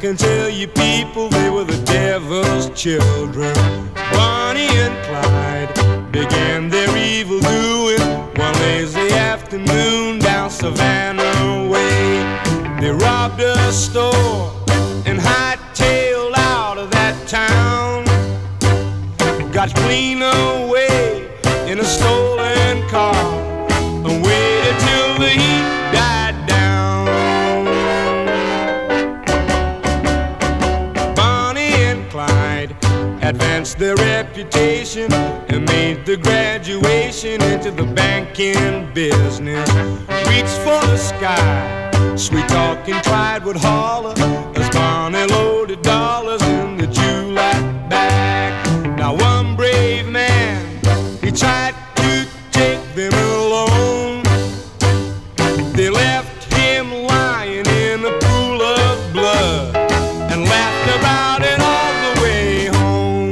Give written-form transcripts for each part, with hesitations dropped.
can tell you people, they were the devil's children. Bonnie and Clyde began their evil doing one lazy afternoon down Savannah way. They robbed a store and hightailed out of that town. Got clean away in a stolen car and waited till the heat died down. Bonnie and Clyde advanced their reputation and made the graduation into the banking business. Reached for the sky, sweet-talking Clyde would holler as Bonnie loaded dollars in the July bag. Now one brave man, he tried to take them alone. They left him lying in a pool of blood and laughed about it all the way home.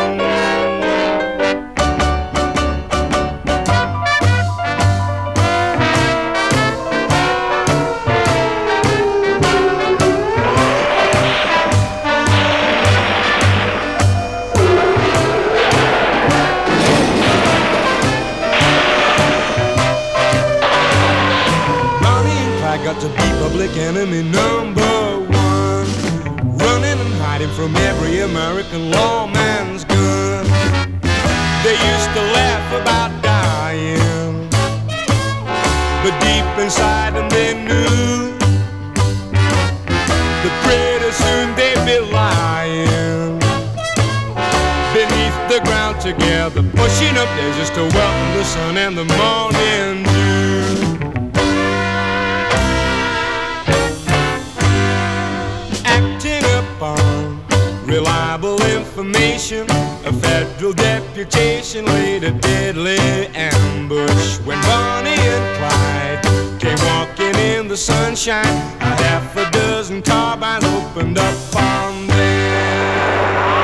Got to be public enemy number one, running and hiding from every American lawman's gun. They used to laugh about dying, but deep inside them they knew that pretty soon they'd be lying beneath the ground together, pushing up there just to welcome the sun and the morning dew. Reliable information, a federal deputation laid a deadly ambush. When Bonnie and Clyde came walking in the sunshine, a half a dozen carbines opened up on them.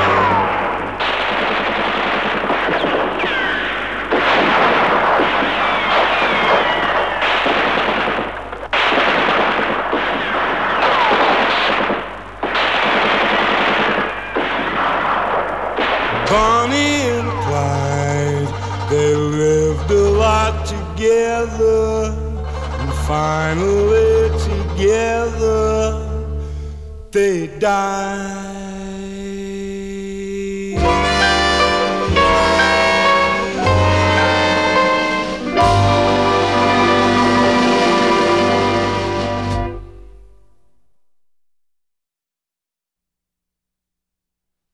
Bonnie and Clyde, they lived a lot together, and finally together they died.